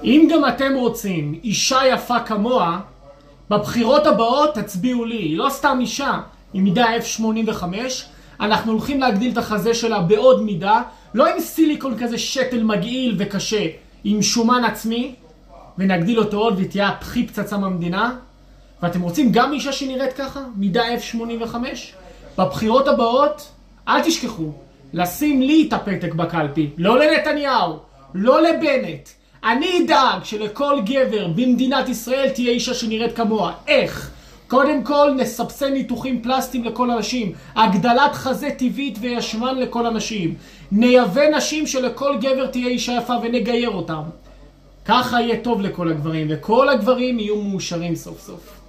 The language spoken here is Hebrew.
אם גם אתם רוצים אישה יפה כמוה, בבחירות הבאות תצביעו לי. היא לא סתם אישה, היא מידה F85. אנחנו הולכים להגדיל את החזה שלה בעוד מידה, לא עם סיליקון כזה שתל מגעיל וקשה, עם שומן עצמי, ונגדיל אותו עוד ותהיה פחי פצצה מהמדינה. ואתם רוצים גם אישה שנראית ככה, מידה F85? בבחירות הבאות, אל תשכחו, לשים לי את הפתק בקלפי, לא לנתניהו, לא לבנט. אני אדאג שלכל גבר במדינת ישראל תהיה אישה שנראית כמוה. איך? קודם כל נסבסד ניתוחים פלסטיים לכל אנשים, הגדלת חזה טבעית וישמן לכל אנשים, נייבא נשים שלכל גבר תהיה אישה יפה ונגייר אותם. ככה יהיה טוב לכל הגברים, וכל הגברים יהיו מאושרים סוף סוף.